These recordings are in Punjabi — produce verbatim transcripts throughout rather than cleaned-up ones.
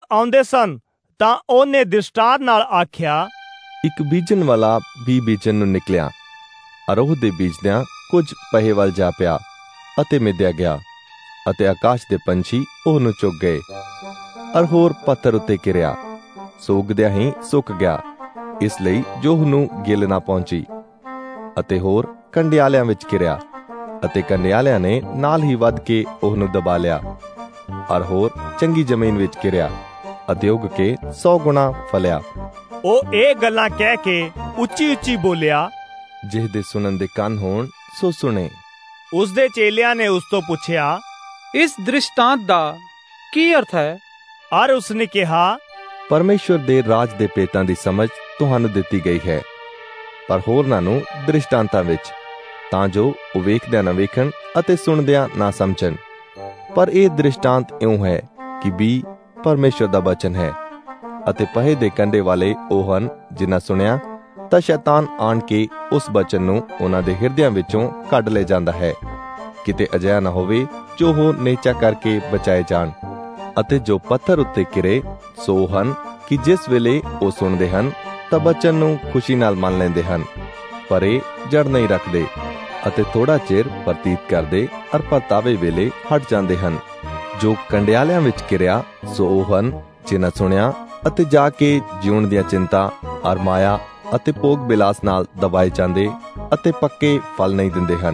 ਆਉਂਦੇ ਸਨ ਤਾਂ ਉਹਨੇ ਦ੍ਰਿਸ਼ਟਾਂਤ ਨਾਲ ਆਖਿਆ, ਇੱਕ ਬੀਜਣ ਵਾਲਾ ਵੀ ਬੀਜਣ ਨੂੰ ਨਿਕਲਿਆ, ਅਰ ਉਹਦੇ ਬੀਜਦਿਆਂ ਕੁਝ ਪਹੇ ਵੱਲ ਜਾ ਪਿਆ ਅਤੇ ਮਿਧਿਆ ਗਿਆ, ਅਤੇ ਆਕਾਸ਼ ਦੇ ਪੰਛੀ ਉਹਨੂੰ ਚੁੱਕ ਗਏ। ਅਰ ਹੋਰ ਪੱਥਰ ਉੱਤੇ ਗਿਰਿਆ, ਸੋ ਉਗਦਿਆਂ ਹੀ ਸੁੱਕ ਗਿਆ, ਇਸ ਲਈ ਜੋ ਉਹਨੂੰ ਗਿੱਲ ਨਾ ਪਹੁੰਚੀ। ਅਤੇ ਹੋਰ ਕੰਡਿਆਲਿਆਂ ਵਿੱਚ ਗਿਰਿਆ, ਅਤੇ ਕੰਡਿਆਲਿਆਂ ਨੇ ਨਾਲ ਹੀ ਵੱਧ ਕੇ ਉਹਨੂੰ ਦਬਾ ਲਿਆ। ਅਰ ਹੋਰ ਚੰਗੀ ਜ਼ਮੀਨ ਵਿੱਚ ਗਿਰਿਆ, ਅਤੇ ਉਗ ਕੇ ਸੌ ਗੁਣਾ ਫਲਿਆ। ਉਹ ਇਹ ਗੱਲਾਂ ਕਹਿ ਕੇ ਉੱਚੀ ਉੱਚੀ ਬੋਲਿਆ, ਜਿਸ ਦੇ ਸੁਣਨ ਦੇ ਕੰਨ ਹੋਣ ਸੋ ਸੁਣੇ। ਉਸ ਦੇ ਚੇਲਿਆਂ ਨੇ ਉਸ ਤੋਂ ਪੁੱਛਿਆ, ਇਸ ਦ੍ਰਿਸ਼ਟਾਂਤ ਦਾ ਕੀ ਅਰਥ ਹੈ? ਅਰ ਉਸਨੇ ਕਿਹਾ, ਪਰਮੇਸ਼ਵਰ ਦੇ ਰਾਜ ਦੇ ਭੇਤਾਂ ਦੀ ਸਮਝ ਤੁਹਾਨੂੰ ਦਿੱਤੀ ਗਈ ਹੈ, ਪਰ ਹੋਰਨਾਂ ਨੂੰ ਦ੍ਰਿਸ਼ਟਾਂਤਾਂ ਵਿੱਚ, ਤਾਂ ਜੋ ਉਹ ਵੇਖਦਿਆਂ ਨਾ ਵੇਖਣ ਅਤੇ ਸੁਣਦਿਆਂ ਨਾ ਸਮਝਣ। ਪਰ ਇਹ ਦ੍ਰਿਸ਼ਟਾਂਤ ਇਉਂ ਹੈ ਕਿ ਬੀ ਪਰਮੇਸ਼ਵਰ ਦਾ ਬਚਨ ਹੈ, ਅਤੇ ਪਹੇ ਦੇ ਕੰਡੇ ਵਾਲੇ ਉਹ ਹਨ ਜਿਨ੍ਹਾਂ ਸੁਣਿਆ ਤਾਂ ਸ਼ੈਤਾਨ ਆਣ ਕੇ ਉਸ ਬਚਨ ਨੂੰ ਉਹਨਾਂ ਦੇ ਹਿਰਦਿਆਂ ਵਿੱਚੋਂ ਕੱਢ ਲੈ ਜਾਂਦਾ ਹੈ, ਕਿਤੇ ਅਜਿਹਾ ਨਾ ਹੋਵੇ ਜੋ ਉਹ ਨੇਚਾ ਕਰਕੇ ਬਚਾਏ ਜਾਣ। ਅਤੇ ਜੋ ਪੱਥਰ ਉੱਤੇ ਗਿਰੇ ਸੋ ਹਨ ਕਿ ਜਿਸ ਵੇਲੇ ਉਹ ਸੁਣਦੇ ਹਨ ਤਾਂ ਬਚਨ ਨੂੰ ਖੁਸ਼ੀ ਨਾਲ ਮੰਨ ਲੈਂਦੇ ਹਨ, ਪਰ ਇਹ ਜੜ ਨਹੀਂ ਰੱਖਦੇ, ਅਤੇ ਥੋੜਾ ਚਿਰ ਪ੍ਰਤੀਤ ਕਰਦੇ ਅਰ ਪਰਤਾਵੇ ਵੇਲੇ ਹਟ ਜਾਂਦੇ ਹਨ। ਜੋ ਕੰਡਿਆਲਿਆਂ ਵਿੱਚ ਗਿਰਿਆ ਸੋ ਉਹ ਹਨ ਜਿਨ੍ਹਾਂ ਸੁਣਿਆ ਅਤੇ ਜਾ ਕੇ ਜਿਉਣ ਦੀਆਂ ਚਿੰਤਾ ਅਰ ਮਾਇਆ ਅਤੇ ਭੋਗ ਬਿਲਾਸ ਨਾਲ ਦਬਾਏ ਜਾਂਦੇ ਅਤੇ ਪੱਕੇ ਫਲ ਨਹੀਂ ਦਿੰਦੇ ਹਨ।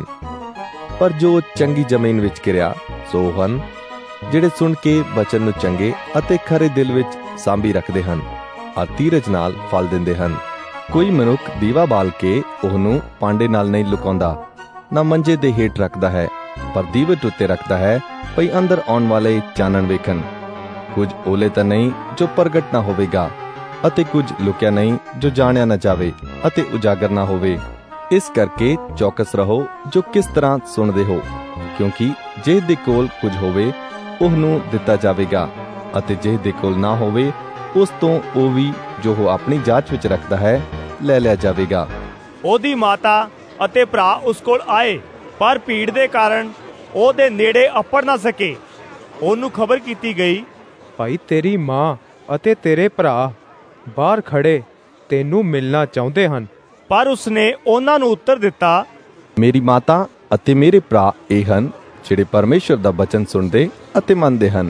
ਪਰ ਜੋ ਚੰਗੀ ਜ਼ਮੀਨ ਵਿੱਚ ਗਿਰਿਆ ਸੋ ਹਨ ਜਿਹੜੇ ਸੁਣ ਕੇ ਬਚਨ ਨੂੰ ਚੰਗੇ ਅਤੇ ਖਰੇ ਦਿਲ ਵਿੱਚ ਸਾਂਭੀ ਰੱਖਦੇ ਹਨ, ਅਰ ਧੀਰਜ ਨਾਲ ਫਲ ਦਿੰਦੇ ਹਨ। ਕੋਈ ਮਨੁੱਖ ਦੀਵਾ ਬਾਲ ਕੇ ਉਹਨੂੰ ਪਾਂਡੇ ਨਾਲ ਨਹੀਂ ਲੁਕਾਉਂਦਾ, ਨਾ ਮੰਜੇ ਦੇ ਹੇਠ ਰੱਖਦਾ ਹੈ, ਪਰ ਦੀਵਟ ਉੱਤੇ ਰੱਖਦਾ ਹੈ, ਭਈ ਅੰਦਰ ਆਉਣ ਵਾਲੇ ਚਾਨਣ ਵੇਖਣ। ਕੁਝ ਓਲੇ ਤਾਂ ਨਹੀਂ ਜੋ ਪ੍ਰਗਟ ਨਾ ਹੋਵੇਗਾ, ਅਤੇ ਕੁਝ ਲੁਕਿਆ ਨਹੀਂ ਜੋ ਜਾਣਿਆ ਨਾ ਜਾਵੇ ਅਤੇ ਉਜਾਗਰ ਨਾ ਹੋਵੇ। ਇਸ ਕਰਕੇ ਚੌਕਸ ਰਹੋ ਜੋ ਕਿਸ ਤਰ੍ਹਾਂ ਸੁਣਦੇ ਹੋ, ਕਿਉਂਕਿ ਜਿਸ ਦੇ ਕੋਲ ਕੁਝ ਹੋਵੇ ਉਹਨੂੰ ਦਿੱਤਾ ਜਾਵੇਗਾ, ਅਤੇ ਜਿਸ ਦੇ ਕੋਲ ਨਾ ਹੋਵੇ ਉਸ ਤੋਂ ਉਹ ਵੀ ਜੋ ਉਹ ਆਪਣੀ ਜਾਂਚ ਵਿੱਚ ਰੱਖਦਾ ਹੈ ਲੈ ਲਿਆ ਜਾਵੇਗਾ। ਉਹਦੀ ਮਾਤਾ ਅਤੇ ਭਰਾ ਉਸ ਕੋਲ ਆਏ, ਪਰ ਭੀੜ ਦੇ ਕਾਰਨ ਉਹਦੇ ਨੇੜੇ ਅੱਪੜ ਨਾ ਸਕੇ। ਉਹਨੂੰ ਖਬਰ ਕੀਤੀ ਗਈ, ਭਾਈ ਤੇਰੀ ਮਾਂ ਅਤੇ ਤੇਰੇ ਭਰਾ ਬਾਹਰ ਖੜੇ ਤੈਨੂੰ ਮਿਲਣਾ ਚਾਹੁੰਦੇ ਹਨ। ਪਰ ਉਸਨੇ ਉਹਨਾਂ ਨੂੰ ਉੱਤਰ ਦਿੱਤਾ, ਮੇਰੀ ਮਾਤਾ ਅਤੇ ਮੇਰੇ ਭਰਾ ਇਹ ਹਨ ਜਿਹੜੇ ਪਰਮੇਸ਼ਵਰ ਦਾ ਬਚਨ ਸੁਣਦੇ ਅਤੇ ਮੰਨਦੇ ਹਨ।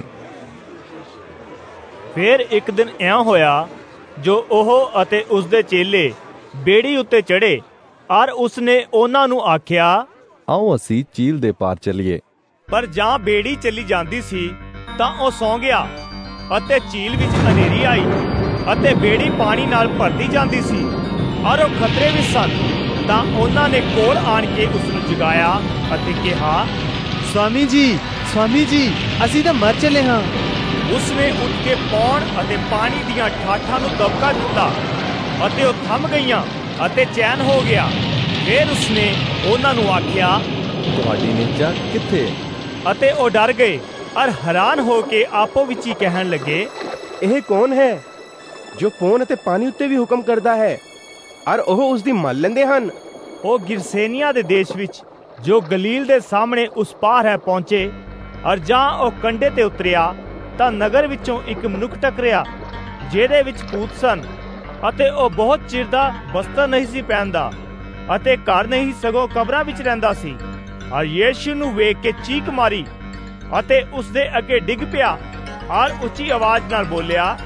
ਫਿਰ ਇੱਕ ਦਿਨ ਇਉਂ ਹੋਇਆ ਜੋ ਉਹ ਅਤੇ ਉਸਦੇ ਚੇਲੇ ਬੇੜੀ ਉੱਤੇ ਚੜੇ, ਅਰ ਉਸਨੇ ਉਹਨਾਂ ਨੂੰ ਆਖਿਆ, ਆਓ ਅਸੀਂ ਝੀਲ ਦੇ ਪਾਰ ਚਲੀਏ। ਪਰ ਜਾਂ ਬੇੜੀ ਚਲੀ ਜਾਂਦੀ ਸੀ ਤਾਂ ਉਹ ਸੌਂ ਗਿਆ, ਅਤੇ ਝੀਲ ਵਿੱਚ ਹਨੇਰੀ ਆਈ, ਅਤੇ ਬੇੜੀ ਪਾਣੀ ਨਾਲ ਭਰਦੀ ਜਾਂਦੀ ਸੀ, ਔਰ ਉਹ ਖਤਰੇ ਵਿੱਚ ਸਨ। ਤਾਂ ਉਹਨਾਂ ਨੇ ਕੋਲ ਆਣ ਕੇ ਉਸ ਨੂੰ ਜਗਾਇਆ ਅਤੇ ਕਿਹਾ, ਸਵਾਮੀ ਜੀ, ਸਵਾਮੀ ਜੀ, ਅਸੀਂ ਤਾਂ ਮਰ ਚੱਲੇ ਹਾਂ। ਉਸਨੇ ਉੱਠ ਕੇ ਪੌਣ ਅਤੇ ਪਾਣੀ ਦੀਆਂ ਠਾਠਾਂ ਨੂੰ ਦਬਕਾ ਦਿੱਤਾ, ਅਤੇ ਉਹ ਥੰਮ ਗਈਆਂ ਅਤੇ ਚੈਨ ਹੋ ਗਿਆ। ਫਿਰ ਉਸਨੇ ਉਹਨਾਂ ਨੂੰ ਆਖਿਆ, ਤੁਹਾਡੀ ਨਿੱਜਾ ਕਿੱਥੇ? ਅਤੇ ਉਹ ਡਰ ਗਏ ਅਰ ਹੈਰਾਨ ਹੋ ਕੇ ਆਪੋ ਵਿੱਚ ਹੀ ਕਹਿਣ ਲੱਗੇ, ਇਹ ਕੌਣ ਹੈ ਜੋ ਪੌਣ ਅਤੇ ਪਾਣੀ ਉੱਤੇ ਵੀ ਹੁਕਮ ਕਰਦਾ ਹੈ, ਅਰ ਉਹ ਉਸ ਦੀ ਮੰਨ ਲੈਂਦੇ ਹਨ। ਉਹ ਗਿਰਸੇਨੀਆਂ ਦੇ ਦੇਸ਼ ਵਿੱਚ ਜੋ ਗਲੀਲ ਦੇ ਸਾਹਮਣੇ ਉਸ ਪਾਰ ਹੈ ਪਹੁੰਚੇ, ਅਰ ਜਾਂ ਉਹ ਕੰਢੇ ਤੇ ਉਤਰਿਆ ਤਾਂ ਨਗਰ ਵਿੱਚੋਂ ਇੱਕ ਮਨੁੱਖ ਟਕਰਿਆ ਜਿਹਦੇ ਵਿੱਚ ਭੂਤ ਸਨ, ਅਤੇ ਉਹ ਬਹੁਤ ਚਿਰ ਦਾ ਬਸਤਰ ਨਹੀਂ ਸੀ ਪਹਿਨਦਾ, ਅਤੇ ਘਰ ਨਹੀਂ ਸਗੋਂ ਕਬਰਾਂ ਵਿੱਚ ਰਹਿੰਦਾ ਸੀ। ਔਰ ਯੀਸ਼ੂ ਨੂੰ ਵੇਖ ਕੇ ਚੀਕ ਮਾਰੀ ਅਤੇ ਉਸ ਦੇ ਅੱਗੇ ਡਿੱਗ ਪਿਆ, ਔਰ ਉੱਚੀ ਆਵਾਜ਼ ਨਾਲ ਬੋਲਿਆ,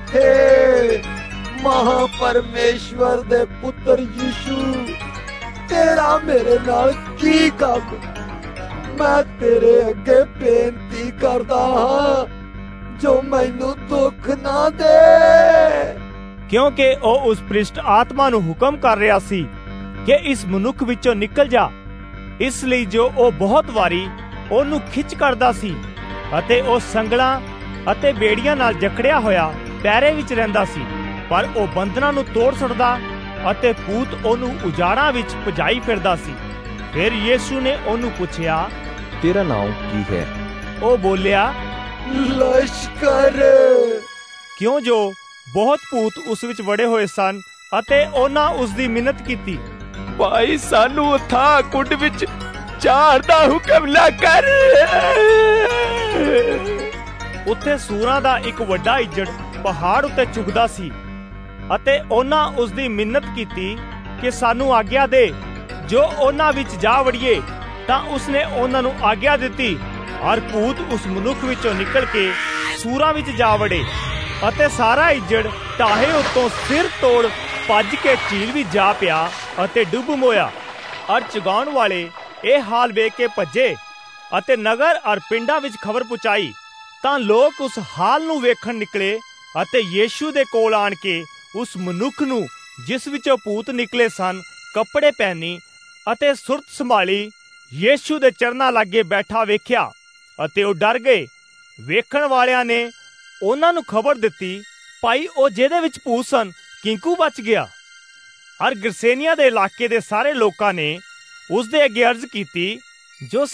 ਹੇ ਮਹਾ ਪਰਮੇਸ਼ਵਰ ਦੇ ਪੁੱਤਰ ਯੀਸ਼ੂ, ਤੇਰਾ ਮੇਰੇ ਨਾਲ ਕੀ ਕੰਮ? ਮੈਂ ਤੇਰੇ ਅੱਗੇ ਬੇਨਤੀ ਕਰਦਾ ਹਾਂ ਜੋ ਮੈਨੂੰ ਦੁੱਖ ਨਾ ਦੇ। ਕਿਉਂਕਿ ਉਹ ਉਸ ਭ੍ਰਿਸ਼ਟ ਆਤਮਾ ਨੂੰ ਹੁਕਮ ਕਰ ਰਿਹਾ ਸੀ ਕਿ ਇਸ ਮਨੁੱਖ ਵਿੱਚੋਂ ਨਿਕਲ ਜਾ। ਇਸ ਲਈ ਜੋ ਉਹ ਬਹੁਤ ਵਾਰੀ ਉਹਨੂੰ ਖਿੱਚ ਕਰਦਾ ਸੀ, ਅਤੇ ਉਹ ਸੰਗਲਾਂ ਅਤੇ ਬੇੜੀਆਂ ਨਾਲ ਜਕੜਿਆ ਹੋਇਆ ਪੈਰੇ ਵਿੱਚ ਰਹਿੰਦਾ ਸੀ। ਪਰ ਉਹ ਬੰਧਨਾਂ ਨੂੰ ਤੋੜ ਸੁੱਟਦਾ, ਅਤੇ ਭੂਤ ਉਹਨੂੰ ਉਜਾੜਾਂ ਵਿੱਚ ਭਜਾਈ ਫਿਰਦਾ ਸੀ। ਫਿਰ ਯੀਸ਼ੂ ਨੇ ਉਹਨੂੰ ਪੁੱਛਿਆ, ਤੇਰਾ ਨਾਮ ਕੀ ਹੈ? ਉਹ ਬੋਲਿਆ, ਲਸ਼ਕਰ। ਕਿਉਂ ਜੋ ਬਹੁਤ ਭੂਤ ਉਸ ਵਿੱਚ ਵੜੇ ਹੋਏ ਸਨ, ਅਤੇ ਉਹਨਾਂ ਉਸ ਦੀ ਮਿੰਨਤ ਕੀਤੀ, ਭਾਈ ਸਾਨੂੰ ਉਥਾ ਕੁੰਡ ਵਿੱਚ ਝਾੜ ਦਾ ਹੁਕਮ ਨਾ ਕਰ। ਉੱਥੇ ਸੂਰਾਂ ਦਾ ਇੱਕ ਵੱਡਾ ਇੱਜੜ ਪਹਾੜ ਉੱਤੇ ਚੁਗਦਾ ਸੀ ਅਤੇ ਉਹਨਾਂ ਉਸ ਦੀ ਮਿੰਨਤ ਕੀਤੀ ਕਿ ਸਾਨੂੰ ਆਗਿਆ ਦੇ ਜੋ ਉਹਨਾਂ ਵਿੱਚ ਜਾ ਵੜੀਏ। ਤਾਂ ਉਸਨੇ ਉਹਨਾਂ ਨੂੰ ਆਗਿਆ ਦਿੱਤੀ ਔਰ ਭੂਤ ਉਸ ਮਨੁੱਖ ਵਿੱਚੋਂ ਨਿਕਲ ਕੇ ਸੂਰਾਂ ਵਿੱਚ ਜਾ ਵੜੇ ਅਤੇ ਸਾਰਾ ਇੱਜੜ ਢਾਹੇ ਉੱਤੋਂ ਸਿਰ ਤੋੜ ਭੱਜ ਕੇ ਝੀਲ ਵਿੱਚ ਜਾ ਪਿਆ ਅਤੇ ਡੁੱਬ ਮੋਇਆ। ਔਰ ਚੁਗਾਉਣ ਵਾਲੇ ਇਹ ਹਾਲ ਵੇਖ ਕੇ ਭੱਜੇ ਅਤੇ ਨਗਰ ਔਰ ਪਿੰਡਾਂ ਵਿੱਚ ਖਬਰ ਪਹੁੰਚਾਈ। ਤਾਂ ਲੋਕ ਉਸ ਹਾਲ ਨੂੰ ਵੇਖਣ ਨਿਕਲੇ ਅਤੇ ਯੀਸ਼ੂ ਦੇ ਕੋਲ ਆਣ ਕੇ ਉਸ ਮਨੁੱਖ ਨੂੰ ਜਿਸ ਵਿੱਚੋਂ ਭੂਤ ਨਿਕਲੇ ਸਨ ਕੱਪੜੇ ਪਹਿਨੀ ਅਤੇ ਸੁਰਤ ਸੰਭਾਲੀ ਯੀਸ਼ੂ ਦੇ ਚਰਨਾਂ ਲਾਗੇ ਬੈਠਾ ਵੇਖਿਆ ਅਤੇ ਉਹ ਡਰ ਗਏ। ਵੇਖਣ ਵਾਲਿਆਂ ਨੇ ਉਹਨਾਂ ਨੂੰ ਖਬਰ ਦਿੱਤੀ, ਭਾਈ ਉਹ ਜਿਹਦੇ ਵਿੱਚ ਭੂਤ ਸਨ ਕਿੰਕੂ ਬਚ ਗਿਆ। ਔਰ ਗਰਸੇਨੀਆਂ ਦੇ ਇਲਾਕੇ ਦੇ ਸਾਰੇ ਲੋਕਾਂ ਨੇ ਉਸ ਦੇ ਅੱਗੇ ਅਰਜ਼ ਕੀਤੀ, ਜੋ